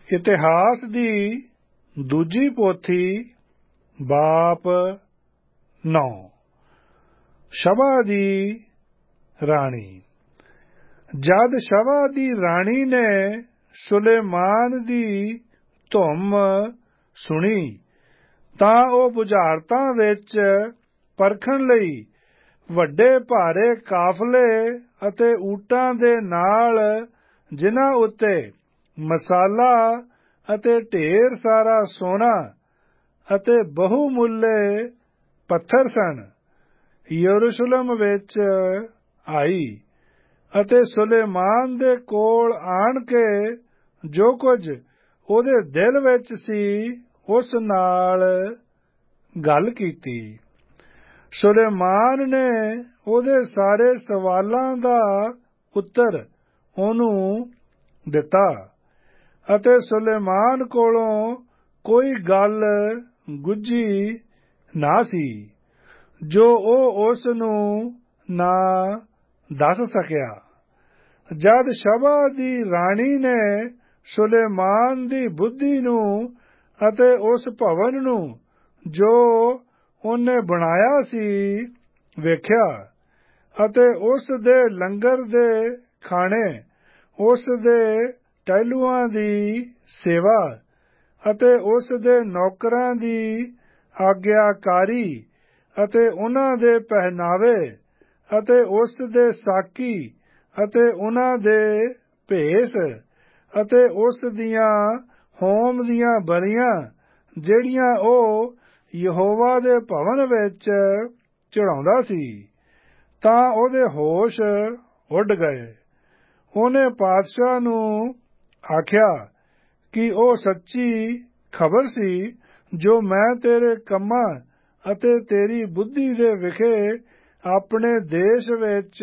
ਇਤਿਹਾਸ ਦੀ ਦੂਜੀ ਪੋਥੀ ਬਾਪ 9। ਸ਼ਬਾ ਦੀ ਰਾਣੀ। ਜਦ ਸ਼ਬਾ ਦੀ ਰਾਣੀ ਨੇ ਸੁਲੇਮਾਨ ਦੀ ਧੁੰਮ ਸੁਣੀ ਤਾਂ ਉਹ ਬੁਝਾਰਤਾਂ ਵਿੱਚ ਪਰਖਣ ਲਈ ਵੱਡੇ ਭਾਰੇ ਕਾਫਲੇ ਅਤੇ ਊਂਟਾਂ ਦੇ ਨਾਲ, ਜਿਨ੍ਹਾਂ ਉੱਤੇ ਮਸਾਲਾ ਅਤੇ ਢੇਰ ਸਾਰਾ ਸੋਨਾ ਅਤੇ ਬਹੁਮੁੱਲੇ ਪੱਥਰ ਸਨ, ਯਰੂਸ਼ਲਮ ਵਿੱਚ ਆਈ ਅਤੇ ਸੁਲੇਮਾਨ ਦੇ ਕੋਲ ਆਣ ਕੇ ਜੋ ਕੁਝ ਉਹਦੇ ਦਿਲ ਵਿੱਚ ਸੀ ਉਸ ਨਾਲ ਗੱਲ ਕੀਤੀ। ਸੁਲੇਮਾਨ ਨੇ ਉਹਦੇ ਸਾਰੇ ਸਵਾਲਾਂ ਦਾ ਉੱਤਰ ਉਹਨੂੰ ਦਿੱਤਾ ਅਤੇ ਸੁਲੇਮਾਨ ਕੋਲੋਂ ਕੋਈ ਗੱਲ ਗੁੱਝੀ ਨਾ ਸੀ ਜੋ ਉਹ ਉਸ ਨੂੰ ਨਾ ਦੱਸ ਸਕਿਆ। ਜਦ ਸ਼ਬਾ ਦੀ ਰਾਣੀ ਨੇ ਸੁਲੇਮਾਨ ਦੀ ਬੁੱਧੀ ਨੂੰ ਅਤੇ ਉਸ ਭਵਨ ਨੂੰ ਜੋ ਉਹਨੇ ਬਣਾਇਆ ਸੀ ਵੇਖਿਆ ਅਤੇ ਉਸ ਦੇ ਲੰਗਰ ਦੇ ਖਾਣੇ, ਉਸ ਦੇ ਟਹਿਲੂਆਂ ਦੀ ਸੇਵਾ ਅਤੇ ਉਸ ਦੇ ਨੌਕਰਾਂ ਦੀ ਆਗਿਆਕਾਰੀ ਅਤੇ ਉਹਨਾਂ ਦੇ ਪਹਿਨਾਵੇ ਅਤੇ ਉਸ ਦੇ ਸਾਕੀ ਅਤੇ ਉਹਨਾਂ ਦੇ ਭੇਸ ਅਤੇ ਉਸ ਦੀਆਂ ਹੋਮ ਦੀਆਂ ਬਲੀਆਂ ਜਿਹੜੀਆਂ ਉਹ ਯਹੋਵਾ ਦੇ ਭਵਨ ਵਿੱਚ ਚੜਾਉਂਦਾ ਸੀ, ਤਾਂ ਉਹਦੇ ਹੋਸ਼ ਉੱਡ ਗਏ। ਉਹਨੇ ਪਾਤਸ਼ਾਹ ਨੂੰ ਆਖਿਆ ਕਿ ਉਹ ਸੱਚੀ ਖਬਰ ਸੀ ਜੋ ਮੈਂ ਤੇਰੇ ਕੰਮਾਂ ਅਤੇ ਤੇਰੀ ਬੁੱਧੀ ਦੇ ਵਿਖੇ ਆਪਣੇ ਦੇਸ਼ ਵਿੱਚ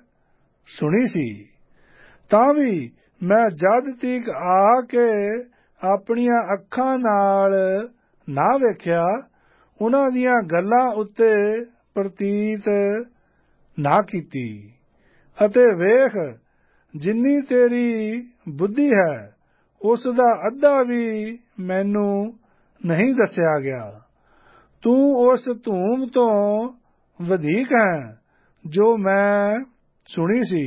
ਸੁਣੀ ਸੀ। ਤਾਂ ਵੀ ਮੈਂ ਜਦ ਤੀਕ ਆ ਕੇ ਆਪਣੀਆਂ ਅੱਖਾਂ ਨਾਲ ਨਾ ਵੇਖਿਆ, ਉਹਨਾਂ ਦੀਆਂ ਗੱਲਾਂ ਉੱਤੇ ਪ੍ਰਤੀਤ ਨਾ ਕੀਤੀ। ਅਤੇ ਵੇਖ, ਜਿੰਨੀ ਤੇਰੀ ਬੁੱਧੀ ਹੈ ਉਸ ਦਾ ਅੱਧਾ ਵੀ ਮੈਨੂੰ ਨਹੀਂ ਦੱਸਿਆ ਗਿਆ। ਤੂੰ ਉਸ ਧੂਮ ਤੋਂ ਵਧੇਕ ਹੈ ਜੋ ਮੈਂ ਸੁਣੀ ਸੀ।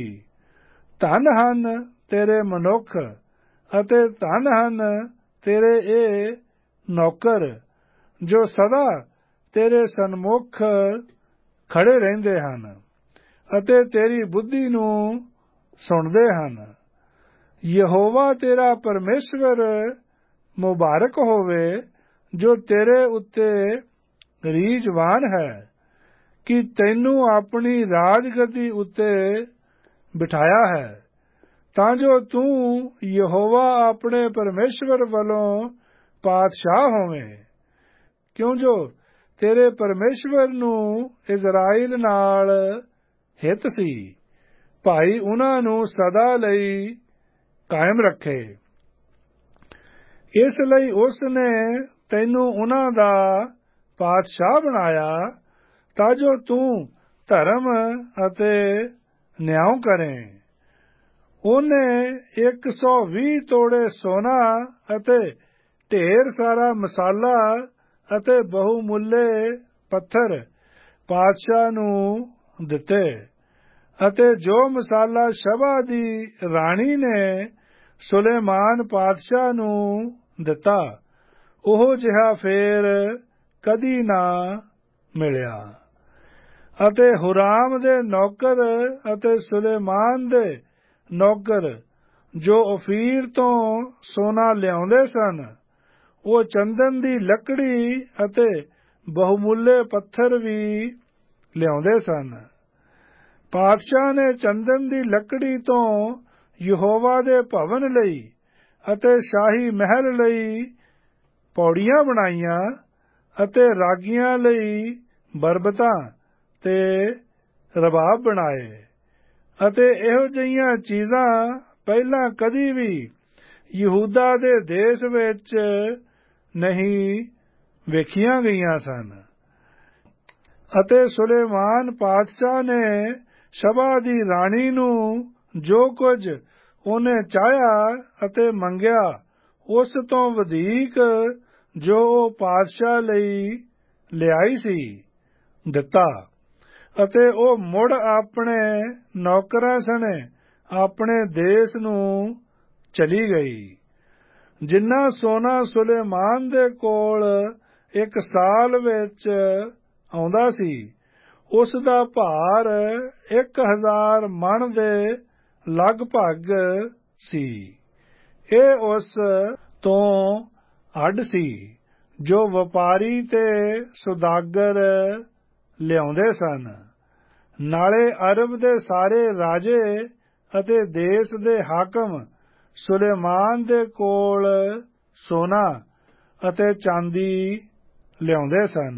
ਧਨ ਹਨ ਤੇਰੇ ਮਨੁੱਖ ਅਤੇ ਧਨ ਹਨ ਤੇਰੇ ਇਹ ਨੌਕਰ ਜੋ ਸਦਾ ਤੇਰੇ ਸਨਮੁਖ ਖੜੇ ਰਹਿੰਦੇ ਹਨ ਅਤੇ ਤੇਰੀ ਬੁੱਧੀ ਨੂੰ ਸੁਣਦੇ ਹਨ। ਯਹੋਵਾ ਤੇਰਾ ਪਰਮੇਸ਼ਵਰ ਮੁਬਾਰਕ ਹੋਵੇ ਜੋ ਤੇਰੇ ਉੱਤੇ ਰੀਝਵਾਨ ਹੈ ਕਿ ਤੈਨੂੰ ਆਪਣੀ ਰਾਜਗੱਦੀ ਉੱਤੇ ਬਿਠਾਇਆ ਹੈ, ਤਾਂ ਜੋ ਤੂੰ ਯਹੋਵਾ ਆਪਣੇ ਪਰਮੇਸ਼ਵਰ ਵੱਲੋਂ ਪਾਤਸ਼ਾਹ ਹੋਵੇਂ। ਕਿਉਂ ਜੋ ਤੇਰੇ ਪਰਮੇਸ਼ਵਰ ਨੂੰ ਇਜ਼ਰਾਈਲ ਨਾਲ ਹਿੱਤ ਸੀ, ਭਾਈ ਉਹਨਾਂ ਨੂੰ ਸਦਾ ਲਈ ਕਾਇਮ ਰੱਖੇ। ਇਸ ਲਈ ਉਸ ਨੇ ਤੈਨੂੰ ਉਹਨਾਂ ਦਾ ਪਾਤਸ਼ਾਹ ਬਣਾਇਆ, ਤਾਂ ਜੋ ਤੂੰ ਧਰਮ ਅਤੇ ਨਿਆਂ ਕਰੇ। ਉਹਨੇ 120 ਤੋੜੇ ਸੋਨਾ ਅਤੇ ਢੇਰ ਸਾਰਾ ਮਸਾਲਾ ਅਤੇ ਬਹੁਮੁੱਲੇ ਪੱਥਰ ਪਾਤਸ਼ਾਹ ਨੂੰ ਦਿੱਤੇ ਅਤੇ ਜੋ ਮਸਾਲਾ ਸ਼ਬਾ ਦੀ ਰਾਣੀ ਨੇ ਸੁਲੇਮਾਨ ਪਾਤਸ਼ਾਹ ਨੂੰ ਦਿੱਤਾ, ਉਹ ਜਿਹਾ ਫੇਰ ਕਦੀ ਨਾ ਮਿਲਿਆ। ਅਤੇ ਹੁਰਾਮ ਦੇ ਨੌਕਰ ਅਤੇ ਸੁਲੇਮਾਨ ਦੇ ਨੌਕਰ ਜੋ ਓਫੀਰ ਤੋਂ ਸੋਨਾ ਲਿਆਉਂਦੇ ਸਨ, ਉਹ ਚੰਦਨ ਦੀ ਲੱਕੜੀ ਅਤੇ ਬਹੁਮੁੱਲੇ ਪੱਥਰ ਵੀ ਲਿਆਉਂਦੇ ਸਨ। ਪਾਤਸ਼ਾਹ ਨੇ ਚੰਦਨ ਦੀ ਲੱਕੜੀ ਤੋਂ ਯਹੋਵਾ ਦੇ ਭਵਨ ਲਈ ਅਤੇ ਸ਼ਾਹੀ ਮਹਿਲ ਲਈ ਪੌੜੀਆਂ ਬਣਾਈਆਂ ਅਤੇ ਰਾਗੀਆਂ ਲਈ ਬਰਬਤਾਂ ਤੇ ਰਬਾਬ ਬਣਾਏ ਅਤੇ ਇਹੋ ਜਿਹੀਆਂ ਚੀਜ਼ਾਂ ਪਹਿਲਾਂ ਕਦੀ ਵੀ ਯਹੂਦਾ ਦੇ ਦੇਸ਼ ਵਿੱਚ ਨਹੀਂ ਵੇਖੀਆਂ ਗਈਆਂ ਸਨ। ਅਤੇ ਸੁਲੇਮਾਨ ਪਾਤਸ਼ਾਹ ਨੇ ਸ਼ਬਾ ਦੀ ਰਾਣੀ ਨੂੰ ਜੋ ਕੁਝ ਉਹਨੇ ਚਾਹਿਆ ਅਤੇ ਮੰਗਿਆ ਉਸ ਤੋਂ ਵਧੇਕ ਜੋ ਉਹ ਪਾਤਸ਼ਾਹ ਲਈ ਲਿਆਈ ਸੀ ਦਿੱਤਾ, ਅਤੇ ਉਹ ਮੁੜ ਆਪਣੇ ਨੌਕਰਾਂ ਸਣੇ ਆਪਣੇ ਦੇਸ਼ ਨੂੰ ਚਲੀ ਗਈ। ਜਿੰਨਾ ਸੋਨਾ ਸੁਲੇਮਾਨ ਦੇ ਕੋਲ ਇੱਕ ਸਾਲ ਵਿੱਚ ਆਉਂਦਾ ਸੀ, ਉਸ ਦਾ ਭਾਰ 1000 ਮਣ ਦੇ ਲਗਭਗ ਸੀ। ਇਹ ਉਸ ਤੋਂ ਅੱਡ ਸੀ ਜੋ ਵਪਾਰੀ ਤੇ ਸੁਦਾਗਰ ਲਿਆਉਂਦੇ ਸਨ। ਨਾਲੇ ਅਰਬ ਦੇ ਸਾਰੇ ਰਾਜੇ ਅਤੇ ਦੇਸ਼ ਦੇ ਹਾਕਮ ਸੁਲੇਮਾਨ ਦੇ ਕੋਲ ਸੋਨਾ ਅਤੇ ਚਾਂਦੀ ਲਿਆਉਂਦੇ ਸਨ।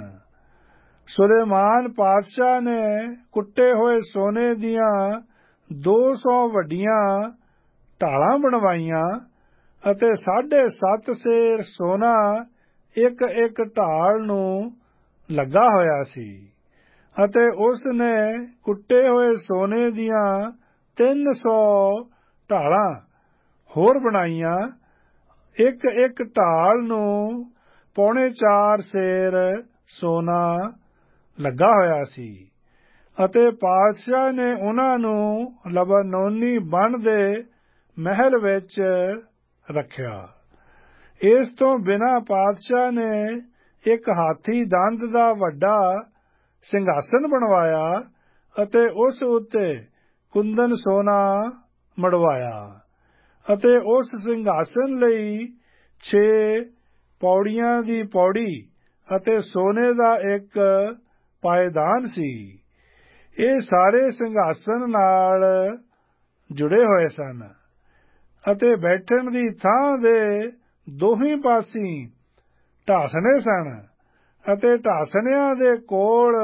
ਸੁਲੇਮਾਨ ਪਾਤਸ਼ਾਹ ਨੇ ਕੁੱਟੇ ਹੋਏ ਸੋਨੇ ਦੀਆਂ 200 ਵੱਡੀਆਂ ਢਾਲਾਂ ਬਣਵਾਈਆਂ ਅਤੇ 7.5 ਸੇਰ ਸੋਨਾ ਇੱਕ ਇੱਕ ਢਾਲ ਨੂੰ ਲੱਗਾ ਹੋਇਆ ਸੀ, ਅਤੇ ਉਸ ਨੇ ਕੁੱਟੇ ਹੋਏ ਸੋਨੇ ਦੀਆਂ 300 ਢਾਲਾਂ ਹੋਰ ਬਣਾਈਆਂ। ਇੱਕ ਇੱਕ ਢਾਲ ਨੂੰ 4.25 ਸੇਰ ਸੋਨਾ ਲੱਗਾ ਹੋਇਆ ਸੀ, ਅਤੇ ਪਾਤਸ਼ਾਹ ਨੇ ਉਹਨਾਂ ਨੂੰ ਲਬਾਨੋਨੀ ਬਣ ਦੇ ਮਹਿਲ ਵਿੱਚ ਰੱਖਿਆ। ਇਸ ਤੋਂ ਬਿਨਾਂ ਪਾਤਸ਼ਾਹ ਨੇ ਇੱਕ ਹਾਥੀ ਦੰਦ ਦਾ ਵੱਡਾ ਸਿੰਘਾਸਨ ਬਣਵਾਇਆ ਅਤੇ ਉਸ ਉੱਤੇ ਕੁੰਦਨ ਸੋਨਾ ਮੜਵਾਇਆ, ਅਤੇ ਉਸ ਸਿੰਘਾਸਨ ਲਈ 6 ਪੌੜੀਆਂ ਦੀ ਪੌੜੀ ਅਤੇ ਸੋਨੇ ਦਾ ਇੱਕ ਪਾਏਦਾਨ ਸੀ। ਇਹ ਸਾਰੇ ਸਿੰਘਾਸਨ ਨਾਲ ਜੁੜੇ ਹੋਏ ਸਨ, ਅਤੇ ਬੈਠਣ ਦੀ ਥਾਂ ਦੇ ਦੋਹੀਂ ਪਾਸੀਂ ਢਾਸਣੇ ਸਨ, ਅਤੇ ਢਾਸਣਿਆਂ ਦੇ ਕੋਲ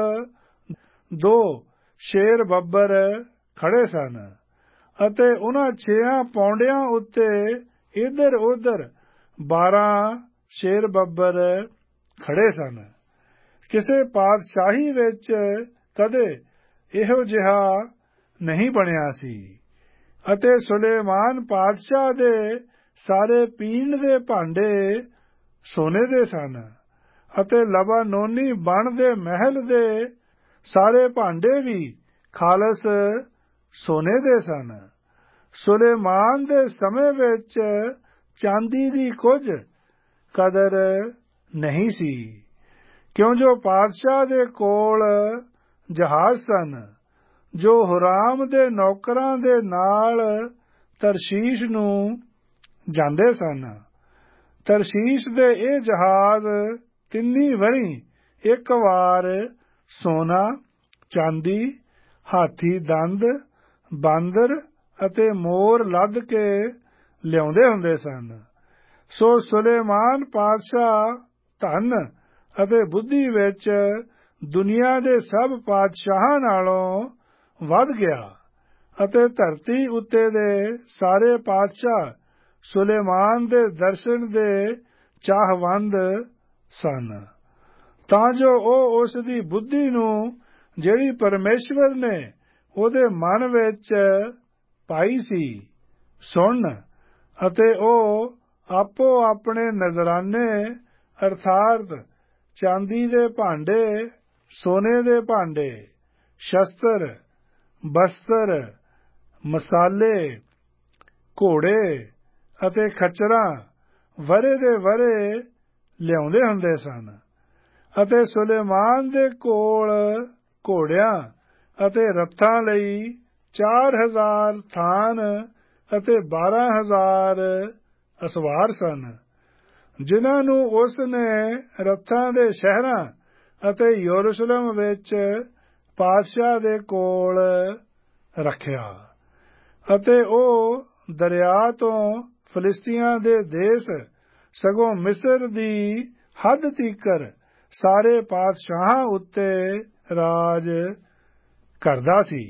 2 ਸ਼ੇਰ ਬੱਬਰ ਖੜੇ ਸਨ, ਅਤੇ ਉਹਨਾਂ 6 ਪੌਂਡਿਆਂ ਉੱਤੇ ਇੱਧਰ ਉੱਧਰ 12 ਸ਼ੇਰ ਬੱਬਰ ਖੜੇ ਸਨ। ਕਿਸੇ ਪਾਤਸ਼ਾਹੀ ਵਿੱਚ ਕਦੇ ਇਹੋ ਜਿਹਾ ਨਹੀਂ ਬਣਿਆ ਸੀ। ਅਤੇ ਸੁਲੇਮਾਨ ਪਾਤਸ਼ਾਹ ਦੇ ਸਾਰੇ ਪੀਣ ਦੇ ਭਾਂਡੇ ਸੋਨੇ ਦੇ ਸਨ, ਅਤੇ ਲਬਾਨੋਨੀ ਬਣ ਦੇ ਮਹਿਲ ਦੇ ਸਾਰੇ ਭਾਂਡੇ ਵੀ ਖਾਲਸ ਸੋਨੇ ਦੇ ਸਨ। ਸੁਲੇਮਾਨ ਦੇ ਸਮੇਂ ਵਿੱਚ ਚਾਂਦੀ ਦੀ ਕੁਝ ਕਦਰ ਨਹੀਂ ਸੀ, ਕਿਉਂ ਜੋ ਪਾਤਸ਼ਾਹ ਦੇ ਕੋਲ ਜਹਾਜ਼ ਸਨ ਜੋ ਹੁਰਾਮ ਦੇ ਨੌਕਰਾਂ ਦੇ ਨਾਲ ਤਰਸ਼ੀਸ਼ ਨੂੰ ਜਾਂਦੇ ਸਨ। ਤਰਸ਼ੀਸ਼ ਦੇ ਇਹ ਜਹਾਜ਼ 3 ਵਰ੍ਹੀ ਇੱਕ ਵਾਰ ਸੋਨਾ, ਚਾਂਦੀ, ਹਾਥੀ ਦੰਦ, ਬਾਂਦਰ ਅਤੇ ਮੋਰ ਲੱਦ ਕੇ ਲਿਆਉਂਦੇ ਹੁੰਦੇ ਸਨ। ਸੋ ਸੁਲੇਮਾਨ ਪਾਤਸ਼ਾਹ ਧਨ ਅਤੇ ਬੁੱਧੀ ਵਿੱਚ ਦੁਨੀਆ ਦੇ ਸਭ ਪਾਤਸ਼ਾਹਾਂ ਨਾਲੋਂ ਵੱਧ ਗਿਆ, ਅਤੇ ਧਰਤੀ ਉੱਤੇ ਦੇ ਸਾਰੇ ਪਾਤਸ਼ਾਹ ਸੁਲੇਮਾਨ ਦੇ ਦਰਸ਼ਨ ਦੇ ਚਾਹਵੰਦ ਸਨ, ਤਾਂ ਜੋ ਉਹ ਉਸ ਦੀ ਬੁੱਧੀ ਨੂੰ ਜਿਹੜੀ ਪਰਮੇਸ਼ਵਰ ਨੇ ਉਹਦੇ ਮਨ ਵਿੱਚ ਪਾਈ ਸੀ ਸੁਣਨ, ਅਤੇ ਉਹ ਆਪੋ ਆਪਣੇ ਨਜ਼ਰਾਨੇ ਅਰਥਾਤ ਚਾਂਦੀ ਦੇ ਭਾਂਡੇ, ਸੋਨੇ ਦੇ ਭਾਂਡੇ, ਸ਼ਸਤਰ, ਬਸਤਰ, ਮਸਾਲੇ, ਘੋੜੇ ਅਤੇ ਖੱਚਰਾਂ ਵਰੇ ਦੇ ਵਰੇ ਲਿਆਉਂਦੇ ਹੁੰਦੇ ਸਨ। ਅਤੇ ਸੁਲੇਮਾਨ ਦੇ ਕੋਲ ਘੋੜਿਆਂ ਅਤੇ ਰੱਥਾਂ ਲਈ 4000 ਥਾਨ ਅਤੇ 12000 ਅਸਵਾਰ ਸਨ, ਜਿਨ੍ਹਾਂ ਨੂੰ ਉਸ ਨੇ ਰੱਥਾਂ ਦੇ ਸ਼ਹਿਰਾਂ ਅਤੇ ਯਰੂਸ਼ਲਮ ਵਿੱਚ ਪਾਤਸ਼ਾਹ ਦੇ ਕੋਲ ਰੱਖਿਆ। ਅਤੇ ਉਹ ਦਰਿਆ ਤੋਂ ਫਲਿਸਤੀਆਂ ਦੇ ਦੇਸ਼ ਸਗੋਂ ਮਿਸਰ ਦੀ ਹੱਦ ਤੀਕਰ ਸਾਰੇ ਪਾਤਸ਼ਾਹਾਂ ਉੱਤੇ ਰਾਜ ਕਰਦਾ ਸੀ।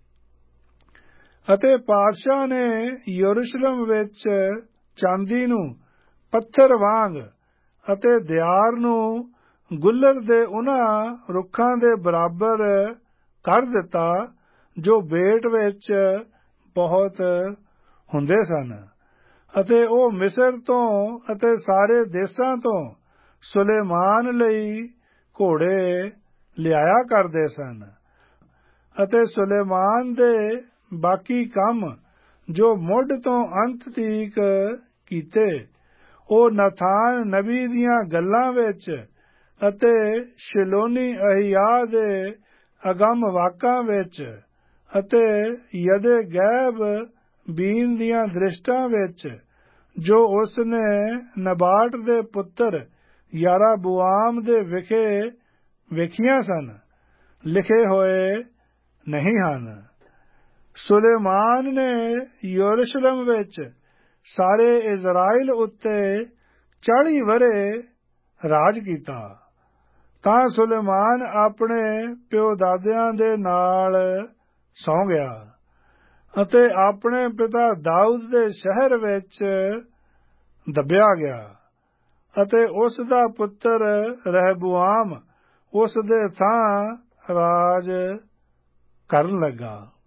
ਅਤੇ ਪਾਤਸ਼ਾਹ ਨੇ ਯਰੂਸ਼ਲਮ ਵਿੱਚ ਚਾਂਦੀ ਨੂੰ ਪੱਥਰ ਵਾਂਗ ਅਤੇ ਦਿਆਰ ਨੂੰ ਗੁੱਲਰ ਦੇ ਉਹਨਾਂ ਰੁੱਖਾਂ ਦੇ ਬਰਾਬਰ ਕਰ ਦਿੱਤਾ ਜੋ ਬੇਟ ਵਿੱਚ ਬਹੁਤ ਹੁੰਦੇ ਸਨ, ਅਤੇ ਉਹ ਮਿਸਰ ਤੋਂ ਅਤੇ ਸਾਰੇ ਦੇਸ਼ਾਂ ਤੋਂ ਸੁਲੇਮਾਨ ਲਈ ਘੋੜੇ ਲਿਆਇਆ ਕਰਦੇ ਸਨ। ਅਤੇ ਸੁਲੇਮਾਨ ਦੇ ਬਾਕੀ ਕੰਮ ਜੋ ਮੁੱਢ ਤੋਂ ਅੰਤ ਤੀਕ ਕੀਤੇ, ਉਹ ਨਾਥਾਨ ਨਬੀ ਦੀਆਂ ਗੱਲਾਂ ਵਿੱਚ ਅਤੇ ਸ਼ਿਲੋਨੀ ਅਹਿਯਾਹ ਦੇ ਅਗੰਮ ਵਾਕਾਂ ਵਿੱਚ ਅਤੇ ਯਦੇ ਗੈਬ ਬੀਨ ਦੀਆਂ ਦ੍ਰਿਸ਼ਟਾਂ ਵਿੱਚ ਜੋ ਉਸ ਨੇ ਨਬਾਟ ਦੇ ਪੁੱਤਰ ਯਾਰਾਬੁਆਮ ਦੇ ਵਿਖੇ ਵੇਖੀਆਂ ਸਨ, ਲਿਖੇ ਹੋਏ ਨਹੀਂ ਹਨ। ਸੁਲੇਮਾਨ ਨੇ ਯਰੂਸ਼ਲਮ ਵਿੱਚ ਸਾਰੇ ਇਜ਼ਰਾਈਲ ਉੱਤੇ 40 ਵਰ੍ਹੇ ਰਾਜ ਕੀਤਾ। ਤਾਂ ਸੁਲੇਮਾਨ ਆਪਣੇ ਪਿਓ ਦਾਦਿਆਂ ਦੇ ਨਾਲ ਸੌਂ ਗਿਆ ਅਤੇ ਆਪਣੇ ਪਿਤਾ ਦਾਊਦ ਦੇ ਸ਼ਹਿਰ ਵਿੱਚ ਦੱਬਿਆ ਗਿਆ ਅਤੇ ਉਸ ਦਾ ਪੁੱਤਰ ਰਹਿਬੁਆਮ ਉਸ ਦੇ ਥਾਂ ਰਾਜ ਕਰਨ ਲੱਗਾ।